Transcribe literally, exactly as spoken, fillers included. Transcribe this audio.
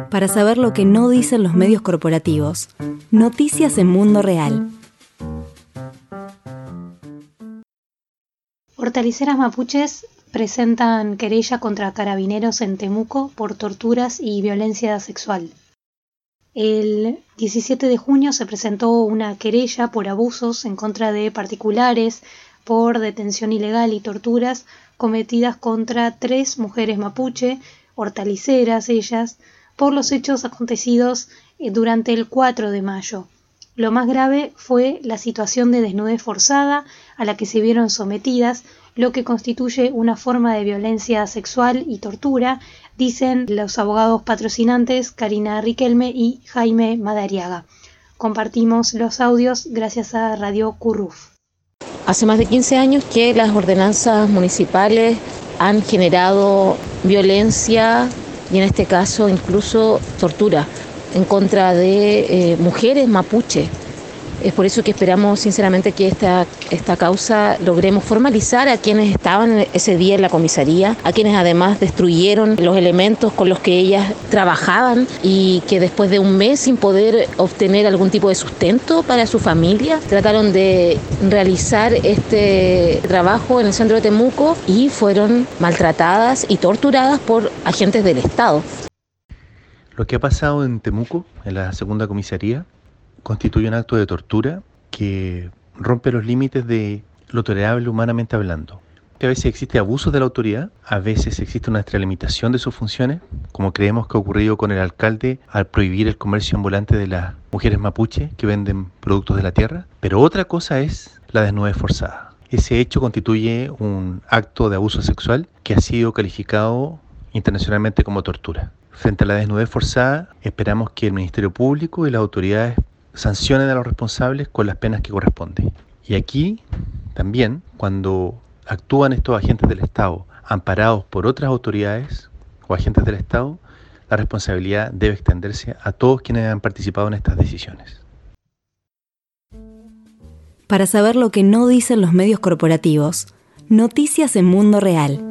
Para saber lo que no dicen los medios corporativos, noticias en Mundo Real. Hortaliceras mapuches presentan querella contra carabineros en Temuco por torturas y violencia sexual. El diecisiete de junio se presentó una querella por abusos en contra de particulares, por detención ilegal y torturas cometidas contra tres mujeres mapuche, hortaliceras ellas, por los hechos acontecidos durante el cuatro de mayo. Lo más grave fue la situación de desnudez forzada a la que se vieron sometidas, lo que constituye una forma de violencia sexual y tortura, dicen los abogados patrocinantes Karina Riquelme y Jaime Madariaga. Compartimos los audios gracias a Radio Curruf. Hace más de quince años que las ordenanzas municipales han generado violencia y en este caso incluso tortura en contra de eh, mujeres mapuche. Es por eso que esperamos sinceramente que esta, esta causa logremos formalizar a quienes estaban ese día en la comisaría, a quienes además destruyeron los elementos con los que ellas trabajaban y que después de un mes sin poder obtener algún tipo de sustento para su familia, trataron de realizar este trabajo en el centro de Temuco y fueron maltratadas y torturadas por agentes del Estado. Lo que ha pasado en Temuco, en la segunda comisaría, constituye un acto de tortura que rompe los límites de lo tolerable humanamente hablando. A veces existe abuso de la autoridad, a veces existe una extralimitación de sus funciones, como creemos que ha ocurrido con el alcalde al prohibir el comercio ambulante de las mujeres mapuche que venden productos de la tierra, pero otra cosa es la desnudez forzada. Ese hecho constituye un acto de abuso sexual que ha sido calificado internacionalmente como tortura. Frente a la desnudez forzada, esperamos que el Ministerio Público y las autoridades sancionen a los responsables con las penas que corresponden. Y aquí también, cuando actúan estos agentes del Estado amparados por otras autoridades o agentes del Estado, la responsabilidad debe extenderse a todos quienes han participado en estas decisiones. Para saber lo que no dicen los medios corporativos, noticias en Mundo Real.